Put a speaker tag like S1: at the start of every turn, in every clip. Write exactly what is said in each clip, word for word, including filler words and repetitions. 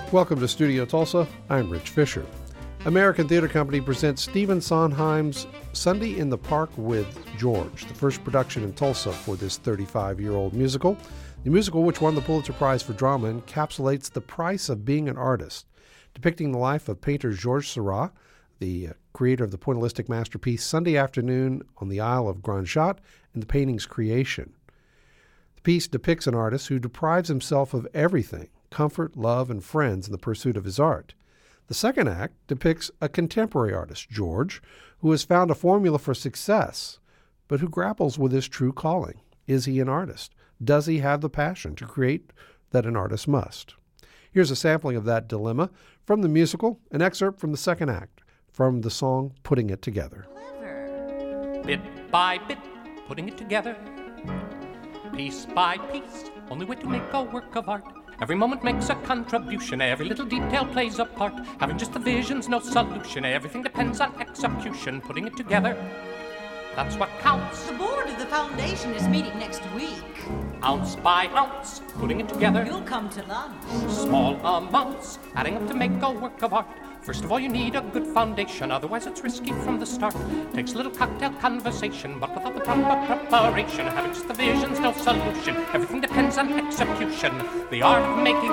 S1: Welcome to Studio Tulsa. I'm Rich Fisher. American Theater Company presents Stephen Sondheim's Sunday in the Park with George, the first production in Tulsa for this thirty-five-year-old musical. The musical, which won the Pulitzer Prize for Drama, encapsulates the price of being an artist, depicting the life of painter Georges Seurat, the creator of the pointillistic masterpiece Sunday Afternoon on the Isle of Grand Jatte, and the painting's creation. The piece depicts an artist who deprives himself of everything, comfort, love, and friends in the pursuit of his art. The second act depicts a contemporary artist, George, who has found a formula for success, but who grapples with his true calling. Is he an artist? Does he have the passion to create that an artist must? Here's a sampling of that dilemma from the musical, an excerpt from the second act, from the song Putting It Together.
S2: Clever. Bit by bit, putting it together. Piece by piece, only way to make a work of art. Every moment makes a contribution, every little detail plays a part. Having just the vision's no solution, everything depends on execution. Putting it together, that's what counts.
S3: The board of the foundation is meeting next week.
S2: Ounce by ounce, putting it together.
S3: You'll come to lunch.
S2: Small amounts, adding up to make a work of art. First of all, you need a good foundation, otherwise it's risky from the start. Takes a little cocktail conversation, but without the proper preparation, having just the vision's no solution. Everything depends on execution. The art of making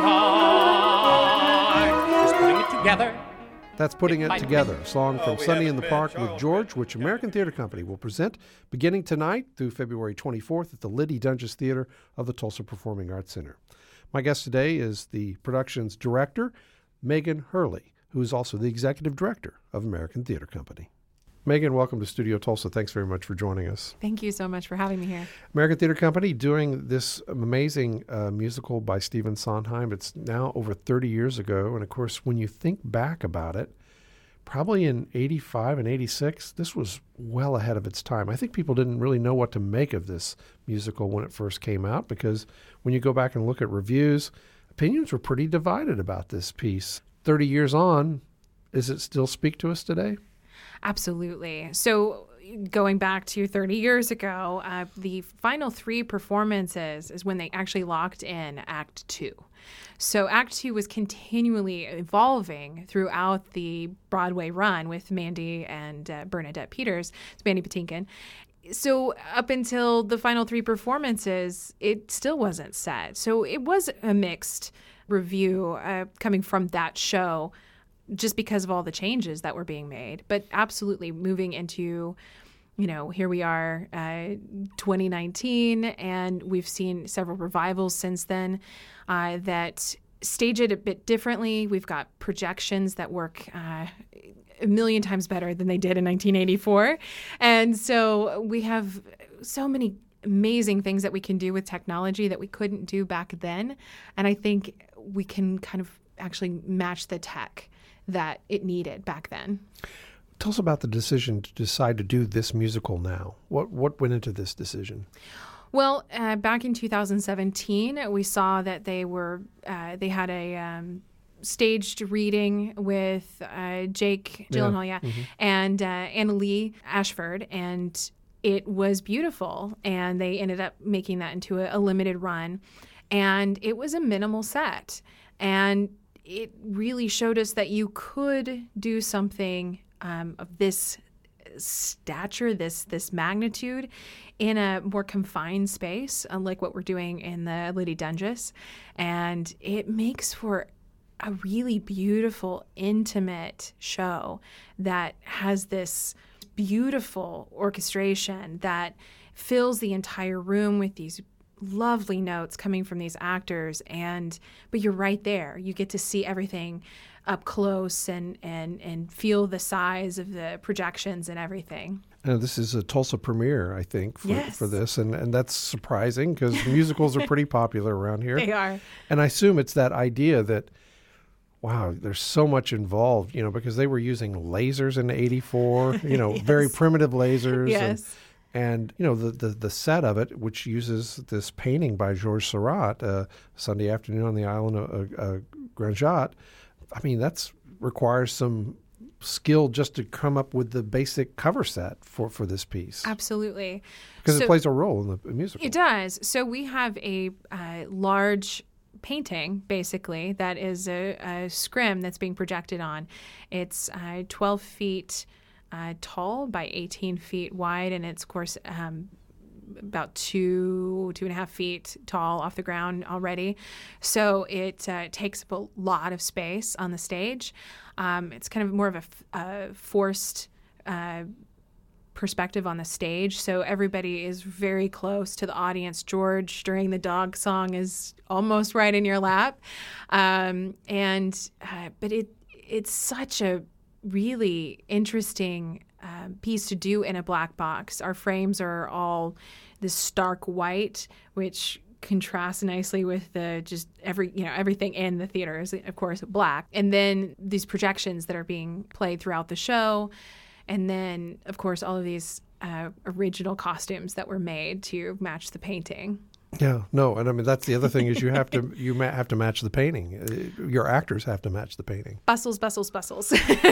S2: art is putting it together.
S1: That's Putting It Together, a song from Sunday in the Park with George, which American Theater Company will present beginning tonight through February twenty-fourth at the Liddy Dunges Theater of the Tulsa Performing Arts Center. My guest today is the production's director, Megan Hurley, who is also the executive director of American Theater Company. Megan, welcome to Studio Tulsa. Thanks very much for joining us.
S4: Thank you so much for having me here.
S1: American Theater Company doing this amazing uh, musical by Stephen Sondheim. It's now over thirty years ago. And of course, when you think back about it, probably in eighty-five and eighty-six, this was well ahead of its time. I think people didn't really know what to make of this musical when it first came out, because when you go back and look at reviews, opinions were pretty divided about this piece. thirty years on, does it still speak to us today?
S4: Absolutely. So going back to thirty years ago, uh, the final three performances is when they actually locked in Act Two. So Act Two was continually evolving throughout the Broadway run with Mandy and uh, Bernadette Peters, it's Mandy Patinkin. So up until the final three performances, it still wasn't set. So it was a mixed review uh, coming from that show, just because of all the changes that were being made. But absolutely moving into, you know, here we are, uh, twenty nineteen, and we've seen several revivals since then uh, that stage it a bit differently. We've got projections that work uh, a million times better than they did in nineteen eighty-four. And so we have so many amazing things that we can do with technology that we couldn't do back then. And I think we can kind of actually match the tech that it needed back then.
S1: Tell us about the decision to decide to do this musical now. What what went into this decision?
S4: Well, uh, back in two thousand seventeen, we saw that they were uh, they had a um, staged reading with uh, Jake Gyllenhaal, yeah, yeah mm-hmm. and uh, Anna Lee Ashford, and it was beautiful. And they ended up making that into a, a limited run, and it was a minimal set, and it really showed us that you could do something um, of this stature, this this magnitude, in a more confined space, unlike what we're doing in the Liddy Dunges. And it makes for a really beautiful, intimate show that has this beautiful orchestration that fills the entire room with these lovely notes coming from these actors, and but you're right there. You get to see everything up close and and and feel the size of the projections and everything.
S1: Uh, this is a Tulsa premiere, I think, for,
S4: yes.
S1: for this, and, and that's surprising because musicals are pretty popular around here.
S4: They are.
S1: And I assume it's that idea that, wow, there's so much involved, you know, because they were using lasers in eighty-four, you know, yes. very primitive lasers.
S4: Yes.
S1: And, And, you know, the, the, the set of it, which uses this painting by Georges Seurat, uh, Sunday Afternoon on the Island of uh, uh, Grand Jatte, I mean, that's requires some skill just to come up with the basic cover set for, for this piece.
S4: Absolutely.
S1: Because
S4: so
S1: it plays a role in the musical.
S4: It does. So we have a uh, large painting, basically, that is a, a scrim that's being projected on. It's uh, twelve feet uh, tall by eighteen feet wide, and it's, of course, um, about two, two and a half feet tall off the ground already. So it uh, takes up a lot of space on the stage. Um, it's kind of more of a, f- a forced uh, perspective on the stage. So everybody is very close to the audience. George, during the dog song, is almost right in your lap. Um, and uh, but it it's such a really interesting uh, piece to do in a black box. Our frames are all this stark white, which contrasts nicely with the just every you know everything in the theater is, of course, black. And then these projections that are being played throughout the show. And then, of course, all of these uh, original costumes that were made to match the painting.
S1: Yeah, no, and I mean that's the other thing is you have to you ma- have to match the painting. Your actors have to match the painting.
S4: Bustles, bustles, bustles.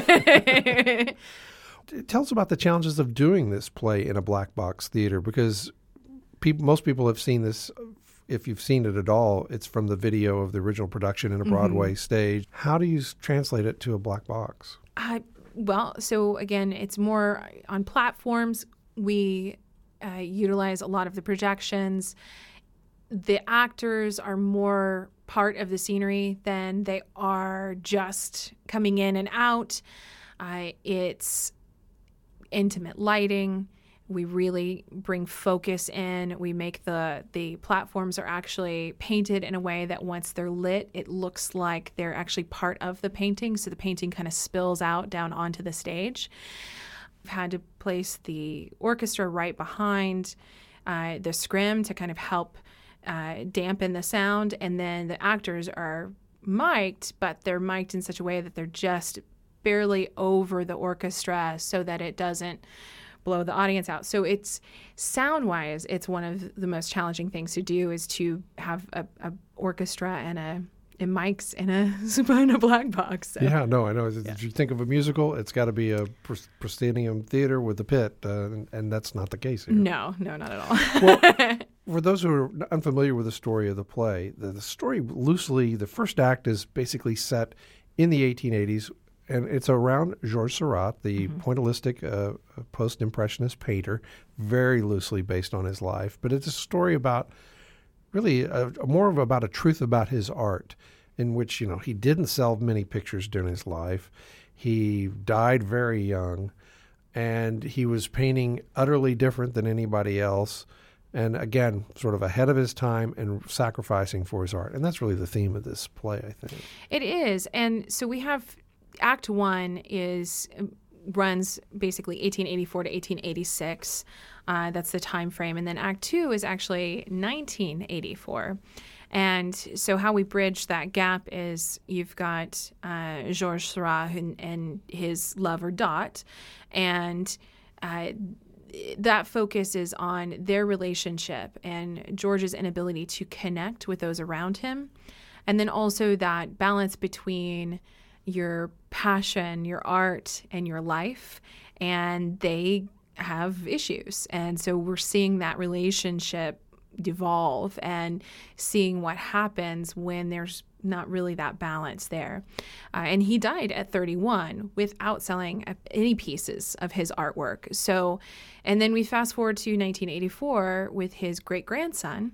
S1: Tell us about the challenges of doing this play in a black box theater, because people, most people have seen this. If you've seen it at all, it's from the video of the original production in a Broadway mm-hmm. stage. How do you s- translate it to a black box?
S4: Uh, well, so again, it's more on platforms. We uh, utilize a lot of the projections. The actors are more part of the scenery than they are just coming in and out. Uh, it's intimate lighting. We really bring focus in. We make the the platforms are actually painted in a way that once they're lit, it looks like they're actually part of the painting. So the painting kind of spills out down onto the stage. We've had to place the orchestra right behind uh, the scrim to kind of help uh, dampen the sound. And then the actors are mic'd, but they're mic'd in such a way that they're just barely over the orchestra so that it doesn't blow the audience out. So it's sound-wise, it's one of the most challenging things to do is to have a, a orchestra and a and mics in a in a black box. So.
S1: Yeah, no, I know.
S4: Yeah.
S1: If you think of a musical, it's got to be a pros- proscenium theater with a pit, uh, and, and that's not the case here.
S4: No, no, not at all.
S1: Well, for those who are unfamiliar with the story of the play, the, the story loosely, the first act is basically set in the eighteen eighties. And it's around Georges Seurat, the mm-hmm. pointillistic uh, post-impressionist painter, very loosely based on his life. But it's a story about really a, more of about a truth about his art, in which, you know, he didn't sell many pictures during his life. He died very young, and he was painting utterly different than anybody else. And again, sort of ahead of his time and sacrificing for his art. And that's really the theme of this play, I think.
S4: It is. And so we have Act One is runs basically eighteen eighty-four to eighteen eighty-six. Uh, that's the time frame. And then Act Two is actually nineteen eighty-four. And so how we bridge that gap is you've got uh, Georges Seurat and, and his lover Dot, and uh, that focus is on their relationship and George's inability to connect with those around him, and then also that balance between your passion, your art, and your life, and they have issues. And so we're seeing that relationship devolve and seeing what happens when there's not really that balance there. Uh, and he died at thirty-one without selling any pieces of his artwork. So, and then we fast forward to nineteen eighty-four with his great-grandson,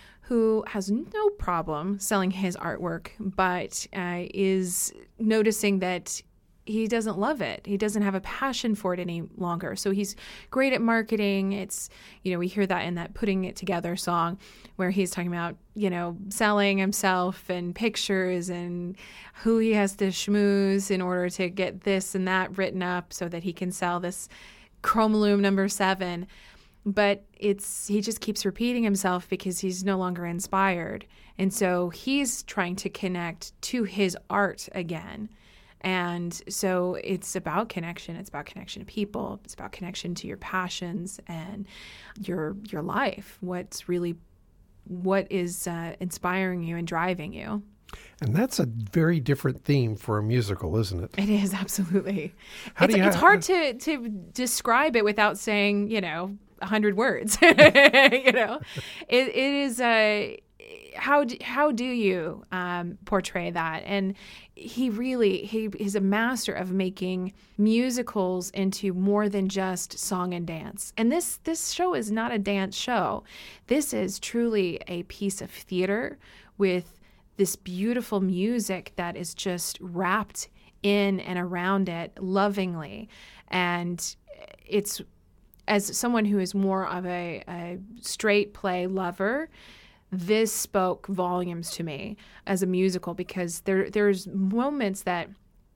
S4: who has no problem selling his artwork, but uh, is noticing that he doesn't love it. He doesn't have a passion for it any longer. So he's great at marketing. It's, you know, we hear that in that Putting It Together song where he's talking about, you know, selling himself and pictures and who he has to schmooze in order to get this and that written up so that he can sell this Chromalume number seven. But it's he just keeps repeating himself because he's no longer inspired. And so he's trying to connect to his art again. And so it's about connection. It's about connection to people. It's about connection to your passions and your your life. What's really, what is uh, inspiring you and driving you.
S1: And that's a very different theme for a musical, isn't it?
S4: It is, absolutely.
S1: How
S4: it's
S1: do you
S4: it's
S1: ha-
S4: hard to, to describe it without saying, you know, a hundred words. you know, it, it is a, how do, how do you um, portray that? And he really he is a master of making musicals into more than just song and dance. And this this show is not a dance show. This is truly a piece of theater with this beautiful music that is just wrapped in and around it lovingly. And it's, as someone who is more of a, a straight play lover, this spoke volumes to me as a musical, because there there's moments that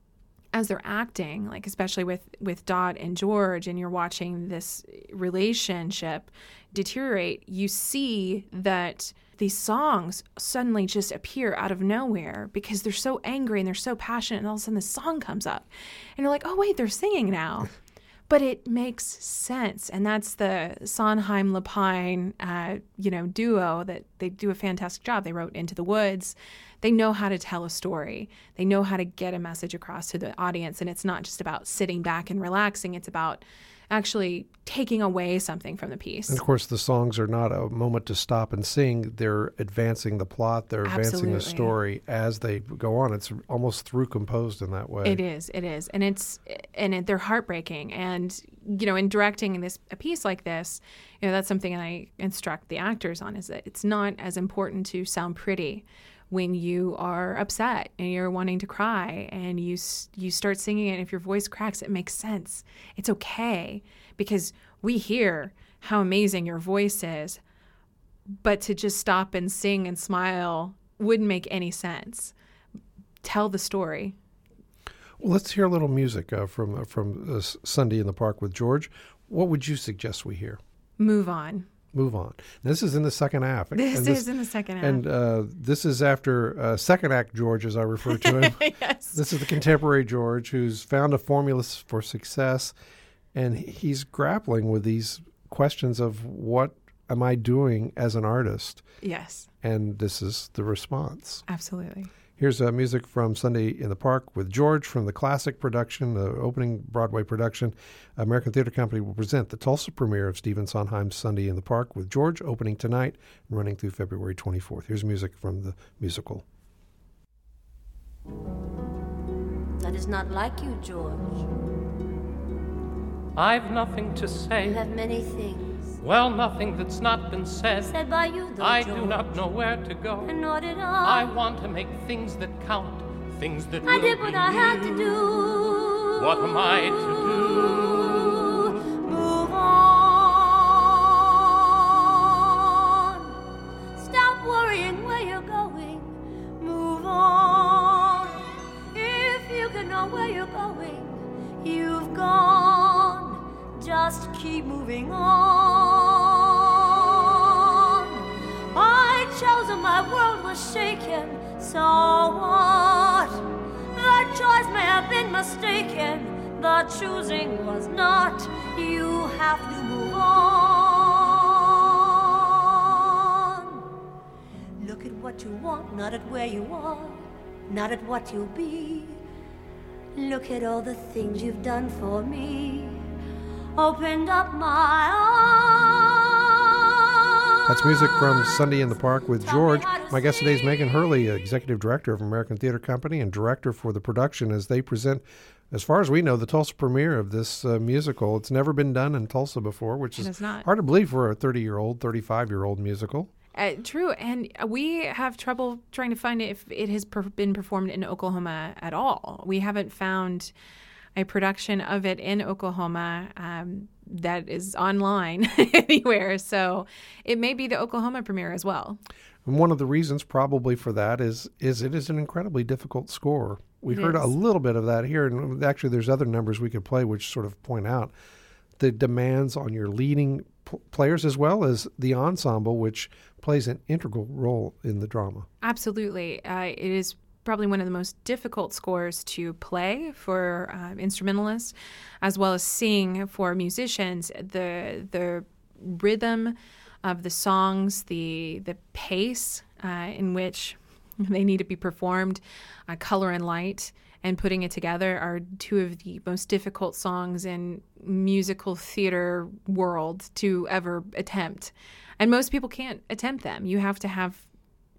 S4: as they're acting, like especially with, with Dot and George, and you're watching this relationship deteriorate, you see that these songs suddenly just appear out of nowhere because they're so angry and they're so passionate, and all of a sudden the song comes up. And you're like, oh, wait, they're singing now. But it makes sense, and that's the Sondheim-Lapine, uh, you know, duo that they do a fantastic job. They wrote Into the Woods. They know how to tell a story. They know how to get a message across to the audience, and it's not just about sitting back and relaxing. It's about actually taking away something from the piece.
S1: And of course, the songs are not a moment to stop and sing. They're advancing the plot. They're advancing
S4: Absolutely.
S1: the story as they go on. It's almost through composed in that way.
S4: It is. It is. And it's and it, they're heartbreaking. And, you know, in directing this a piece like this, you know, that's something I instruct the actors on, is that it's not as important to sound pretty when you are upset and you're wanting to cry, and you you start singing it, and if your voice cracks, it makes sense. It's okay, because we hear how amazing your voice is, but to just stop and sing and smile wouldn't make any sense. Tell the story.
S1: Well, let's hear a little music uh, from uh, from uh, Sunday in the Park with George. What would you suggest we hear?
S4: Move On.
S1: Move On. This is in the second half.
S4: This,
S1: and
S4: is in the second half.
S1: And uh, this is after uh, second act George, as I refer to him.
S4: Yes.
S1: This is the contemporary George who's found a formula for success, and he's grappling with these questions of what am I doing as an artist?
S4: Yes.
S1: And this is the response.
S4: Absolutely.
S1: Here's uh, music from Sunday in the Park with George from the classic production, the opening Broadway production. American Theater Company will present the Tulsa premiere of Stephen Sondheim's Sunday in the Park with George, opening tonight and running through February twenty-fourth. Here's music from the musical.
S5: That is not like you, George.
S2: I've nothing to
S5: You
S2: say.
S5: have many things
S2: Well, nothing that's not been said.
S5: said by you, though,
S2: I
S5: George.
S2: do not know where to go.
S5: And nor did
S2: I
S5: I.
S2: want to make things that count, things that
S5: I
S2: will
S5: did
S2: be
S5: what I had to
S2: new.
S5: do.
S2: What am I to do?
S5: Move on. Stop worrying where you're going. Move on. If you can know where you're going, you've gone. Just keep moving on. I chose and my world was shaken. So what? The choice may have been mistaken. The choosing was not. You have to move on. Look at what you want, not at where you are, not at what you'll be. Look at all the things you've done for me. Opened up my eyes.
S1: That's music from Sunday in the Park with George. My guest today is Megan Hurley, Executive Director of American Theater Company and Director for the production, as they present, as far as we know, the Tulsa premiere of this uh, musical. It's never been done in Tulsa before, which
S4: It
S1: is
S4: is not.
S1: hard to believe for a thirty-year-old, thirty-five-year-old musical.
S4: Uh, true, and we have trouble trying to find if it has per- been performed in Oklahoma at all. We haven't found a production of it in Oklahoma um, that is online anywhere. So it may be the Oklahoma premiere as well.
S1: And one of the reasons probably for that is is it is an incredibly difficult score. We've
S4: It
S1: heard
S4: is.
S1: a little bit of that here, and actually there's other numbers we could play which sort of point out the demands on your leading p- players as well as the ensemble, which plays an integral role in the drama.
S4: Absolutely. Uh, it is probably one of the most difficult scores to play for uh, instrumentalists as well as sing for musicians. The the rhythm of the songs, the the pace uh, in which they need to be performed, uh, color and light, and putting it together are two of the most difficult songs in musical theater world to ever attempt. And most people can't attempt them. You have to have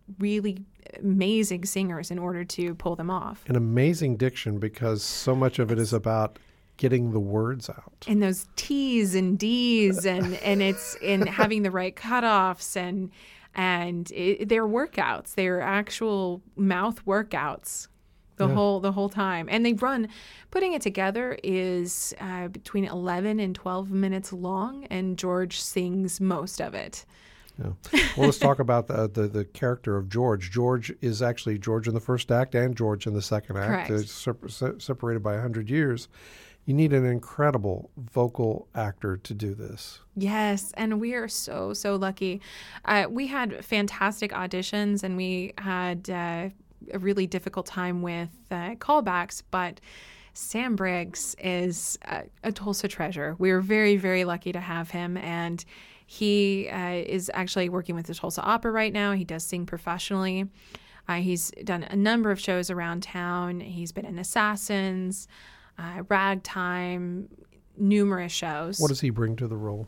S4: really amazing singers in order to pull them off.
S1: An amazing diction, because so much of it is about getting the words out.
S4: And those T's and D's and, and it's in having the right cutoffs and and it, they're workouts. They're actual mouth workouts the
S1: Yeah.
S4: whole the whole time. And they run, putting it together is uh, between eleven and twelve minutes long, and George sings most of it.
S1: Yeah. Well, let's talk about the, the the character of George. George is actually George in the first act and George in the second act.
S4: Correct.
S1: They're sep- se- separated by one hundred years. You need an incredible vocal actor to do this.
S4: Yes, and we are so, so lucky. Uh, we had fantastic auditions, and we had uh, a really difficult time with uh, callbacks, but Sam Briggs is a, a Tulsa treasure. We were very, very lucky to have him, and he uh, is actually working with the Tulsa Opera right now. He does sing professionally. Uh, he's done a number of shows around town. He's been in Assassins, uh, Ragtime, numerous shows.
S1: What does he bring to the role?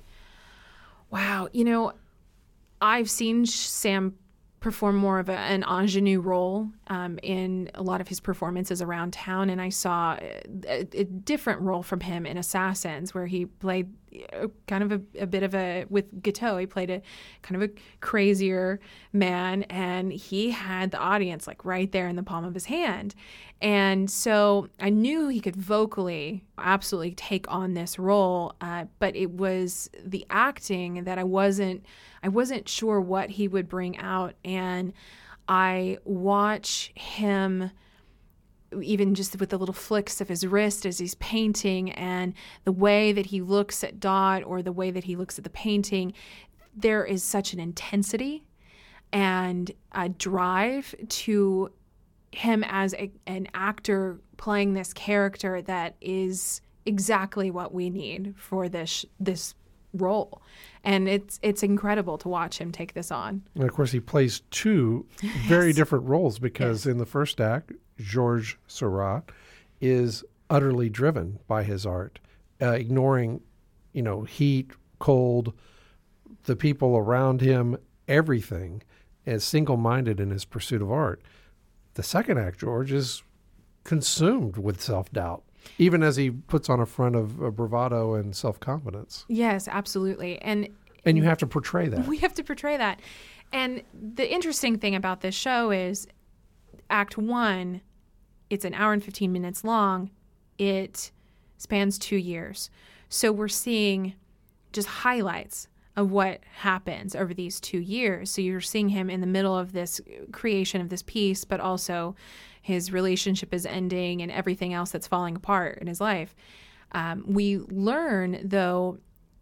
S4: Wow. You know, I've seen Sam perform more of a, an ingenue role um, in a lot of his performances around town, and I saw a, a different role from him in Assassins, where he played a, kind of a, a bit of a, with Guiteau, he played a kind of a crazier man, and he had the audience like right there in the palm of his hand. And so I knew he could vocally absolutely take on this role, uh, but it was the acting that I wasn't I wasn't sure what he would bring out. And I watch him, even just with the little flicks of his wrist as he's painting, and the way that he looks at Dot or the way that he looks at the painting, there is such an intensity and a drive to him as a, an actor playing this character that is exactly what we need for this this role. And it's it's incredible to watch him take this on.
S1: And of course, he plays two very
S4: Yes.
S1: different roles, because
S4: Yes.
S1: in the first act, Georges Seurat is utterly driven by his art, uh, ignoring, you know, heat, cold, the people around him, everything, as single-minded in his pursuit of art. The second act, George, is consumed with self-doubt, even as he puts on a front of uh, bravado and self-confidence.
S4: Yes, absolutely. And
S1: And you have to portray that.
S4: we have to portray that. And the interesting thing about this show is Act One, it's an hour and fifteen minutes long. It spans two years. So we're seeing just highlights of what happens over these two years. So you're seeing him in the middle of this creation of this piece, but also his relationship is ending and everything else that's falling apart in his life. Um, we learn, though,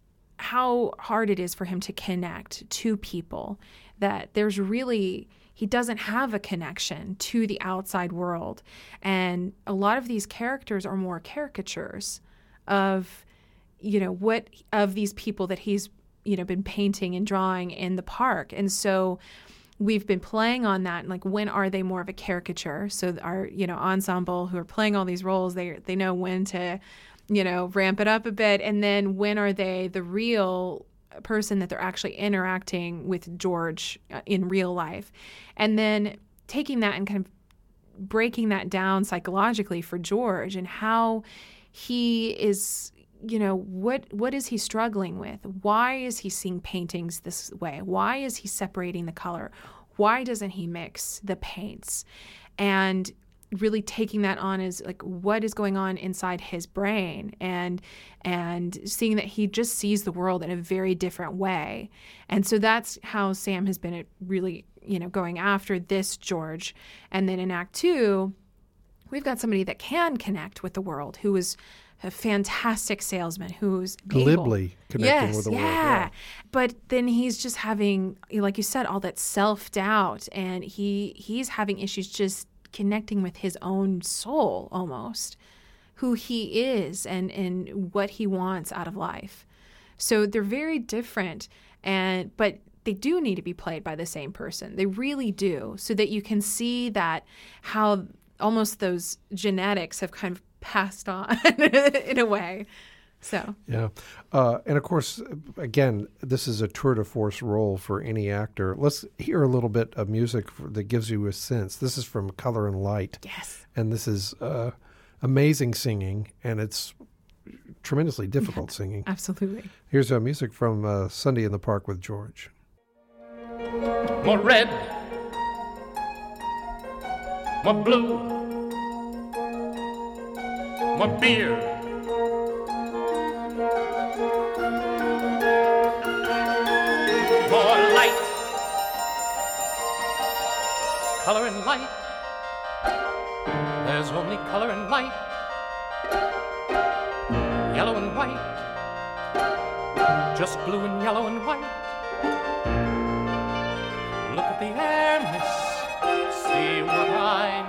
S4: how hard it is for him to connect to people, that there's really, he doesn't have a connection to the outside world. And a lot of these characters are more caricatures of, you know, what, of these people that he's, you know, been painting and drawing in the park. And so we've been playing on that. And like, when are they more of a caricature? So our, you know, ensemble who are playing all these roles, they they know when to, you know, ramp it up a bit. And then when are they the real person that they're actually interacting with George in real life? And then taking that and kind of breaking that down psychologically for George, and how he is, you know, what what is he struggling with? Why is he seeing paintings this way? Why is he separating the color? Why doesn't he mix the paints? And really taking that on as like, what is going on inside his brain, and and seeing that he just sees the world in a very different way. And so that's how Sam has been really, you know, going after this George. And then in Act Two, we've got somebody that can connect with the world, who is a fantastic salesman who's able-
S1: Glibly connecting
S4: yes,
S1: with the
S4: yeah.
S1: world. Yeah.
S4: But then he's just having, like you said, all that self-doubt, and he he's having issues just connecting with his own soul, almost, who he is and, and what he wants out of life. So they're very different, and but they do need to be played by the same person. They really do, so that you can see that how almost those genetics have kind of passed on in a way. So
S1: yeah. Uh, and of course, again, this is a tour de force role for any actor. Let's hear a little bit of music for, that gives you a sense. This is from Color and Light.
S4: yes.
S1: And this is uh, amazing singing, and it's tremendously difficult singing.
S4: Absolutely.
S1: Here's uh, music from uh, Sunday in the Park with George.
S2: More red, more blue, more beer, more light, color and light. There's only color and light, yellow and white, just blue and yellow and white. Look at the air, miss, see what I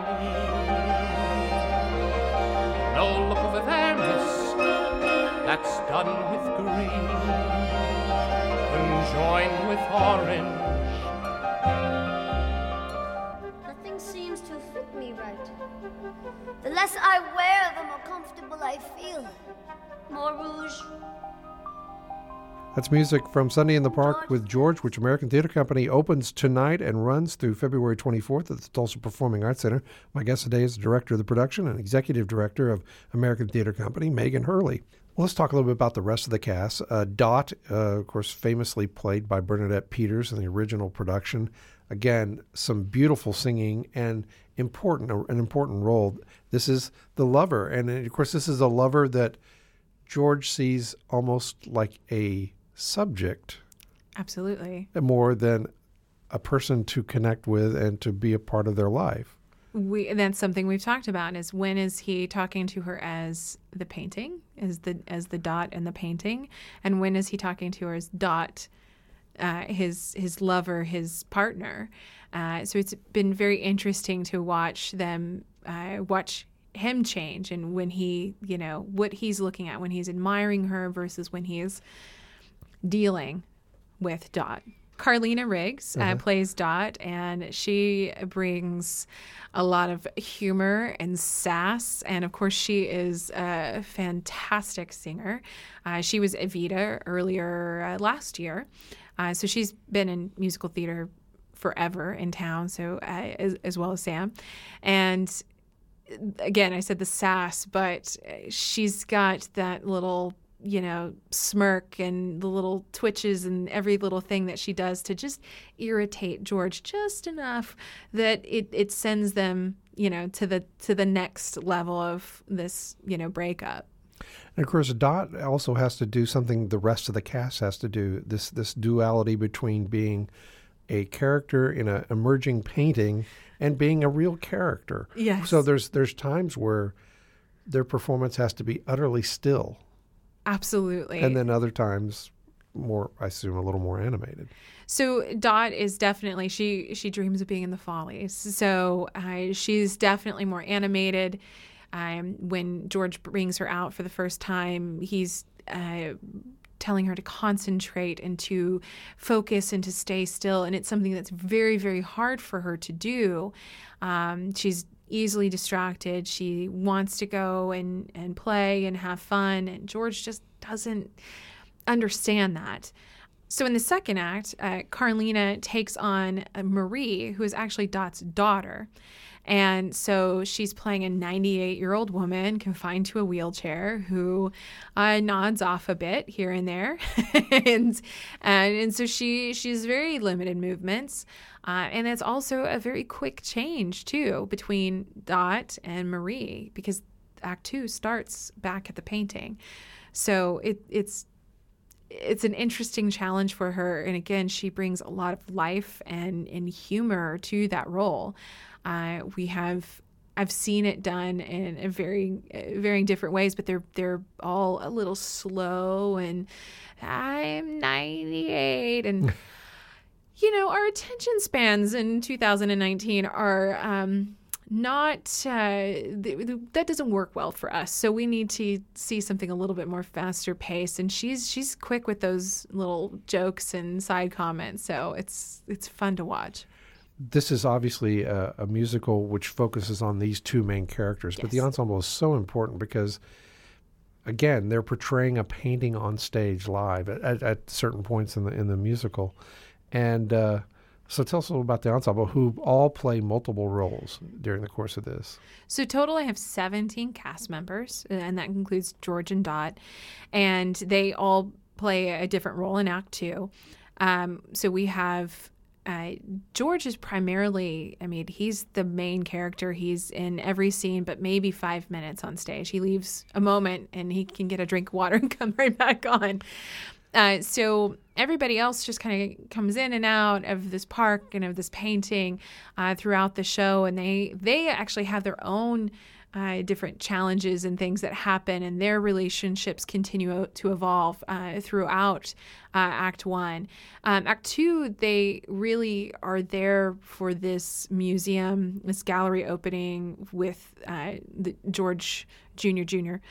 S2: mean. No, look over there, miss, that's done with green, conjoined with orange.
S5: Nothing seems to fit me right. The less I wear, the more comfortable I feel. More rouge.
S1: That's music from Sunday in the Park with George, which American Theater Company opens tonight and runs through February twenty-fourth at the Tulsa Performing Arts Center. My guest today is the director of the production and executive director of American Theater Company, Megan Hurley. Well, let's talk a little bit about the rest of the cast. Uh, Dot, uh, of course, famously played by Bernadette Peters in the original production. Again, some beautiful singing and important an important role. This is the lover, and of course, this is a lover that George sees almost like a subject
S4: Absolutely.
S1: more than a person to connect with and to be a part of their life.
S4: We and that's something we've talked about is when is he talking to her as the painting, as the as the Dot in the painting, and when is he talking to her as Dot, uh, his his lover, his partner. Uh, so it's been very interesting to watch them uh, watch him change, and when he, you know, what he's looking at when he's admiring her versus when he's dealing with Dot. Carlina Riggs uh,
S1: Uh-huh.
S4: plays Dot, and she brings a lot of humor and sass. And of course, she is a fantastic singer. Uh, she was Evita earlier uh, last year. Uh, so she's been in musical theater forever in town, so uh, as, as well as Sam. And again, I said the sass, but she's got that little, you know, smirk and the little twitches and every little thing that she does to just irritate George just enough that it, it sends them, you know, to the to the next level of this, you know, breakup.
S1: And of course, Dot also has to do something the rest of the cast has to do, this this duality between being a character in an emerging painting and being a real character.
S4: Yes.
S1: So there's there's times where their performance has to be utterly still.
S4: Absolutely.
S1: And then other times more, I assume, a little more animated.
S4: So Dot is definitely, she she dreams of being in the Follies. So uh, she's definitely more animated. Um, when George brings her out for the first time, he's uh, telling her to concentrate and to focus and to stay still. And it's something that's very, very hard for her to do. Um, she's easily distracted. She wants to go and, and play and have fun. And George just doesn't understand that. So in the second act, uh, Carlina takes on uh, Marie, who is actually Dot's daughter. And so she's playing a ninety-eight-year-old woman confined to a wheelchair who uh, nods off a bit here and there. and, and and so she she's very limited movements. Uh, and it's also a very quick change, too, between Dot and Marie, because Act Two starts back at the painting. So it, it's it's an interesting challenge for her. And again, she brings a lot of life and, and humor to that role. Uh, we have, I've seen it done in a very, uh, varying different ways, but they're they're all a little slow. And I'm ninety-eight, and you know, our attention spans in two thousand nineteen are um, not uh, th- th- that doesn't work well for us. So we need to see something a little bit more faster paced. And she's she's quick with those little jokes and side comments. So it's it's fun to watch.
S1: This is obviously a, a musical which focuses on these two main characters,
S4: Yes.
S1: but the ensemble is so important because, again, they're portraying a painting on stage live at, at, at certain points in the in the musical. And uh, so tell us a little about the ensemble, who all play multiple roles during the course of this.
S4: So total, I have seventeen cast members, and that includes George and Dot, and they all play a different role in Act Two. Um, so we have uh, George is primarily, I mean, he's the main character. He's in every scene, but maybe five minutes on stage. He leaves a moment, and he can get a drink of water and come right back on. Uh, so everybody else just kind of comes in and out of this park and of this painting uh, throughout the show, and they they actually have their own uh, different challenges and things that happen, and their relationships continue to evolve uh, throughout uh, Act One. Um, Act Two, they really are there for this museum, this gallery opening with uh, the George Junior Junior,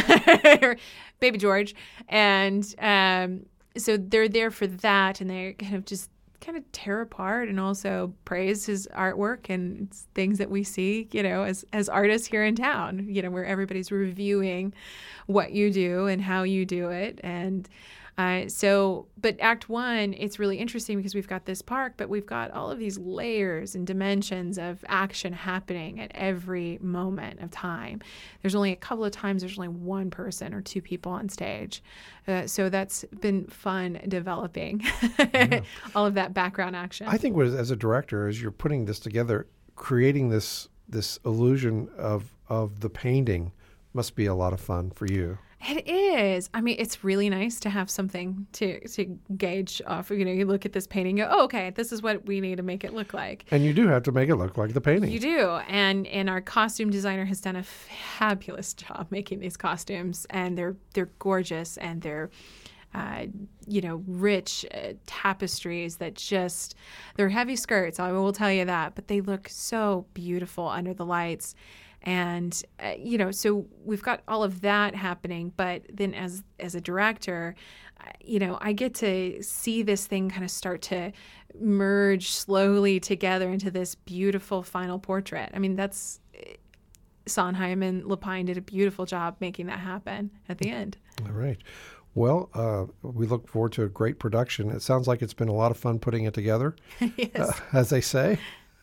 S4: Baby George, and um, so they're there for that, and they kind of just kind of tear apart and also praise his artwork and it's things that we see, you know, as as artists here in town, you know, where everybody's reviewing what you do and how you do it. And uh, so, but Act One, it's really interesting because we've got this park, but we've got all of these layers and dimensions of action happening at every moment of time. There's only a couple of times there's only one person or two people on stage. Uh, so that's been fun developing yeah. all of that background action.
S1: I think what, as a director, as you're putting this together, creating this this illusion of of the painting must be a lot of fun for you.
S4: It is. I mean, it's really nice to have something to to gauge off. You know, you look at this painting, and go, oh, okay, this is what we need to make it look like.
S1: And you do have to make it look like the painting.
S4: You do. And and our costume designer has done a fabulous job making these costumes, and they're they're gorgeous, and they're Uh, you know, rich uh, tapestries that just, they're heavy skirts, I will tell you that, but they look so beautiful under the lights. And, uh, you know, so we've got all of that happening. But then as as a director, uh, you know, I get to see this thing kind of start to merge slowly together into this beautiful final portrait. I mean, that's, Sondheim and Lapine did a beautiful job making that happen at the end.
S1: All right. Well, uh, we look forward to a great production. It sounds like it's been a lot of fun putting it together,
S4: yes.
S1: uh, as they say.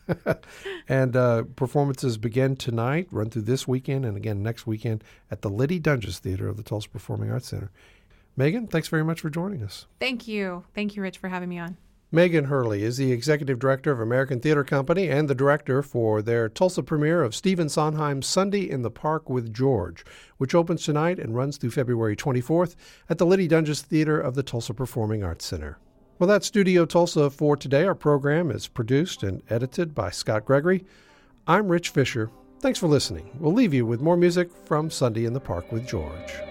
S1: And uh, performances begin tonight, run through this weekend, and again next weekend at the Liddy Dunges Theater of the Tulsa Performing Arts Center. Megan, thanks very much for joining us.
S4: Thank you. Thank you, Rich, for having me on.
S1: Megan Hurley is the executive director of American Theater Company and the director for their Tulsa premiere of Stephen Sondheim's Sunday in the Park with George, which opens tonight and runs through February twenty-fourth at the Liddy Dunges Theater of the Tulsa Performing Arts Center. Well, that's Studio Tulsa for today. Our program is produced and edited by Scott Gregory. I'm Rich Fisher. Thanks for listening. We'll leave you with more music from Sunday in the Park with George.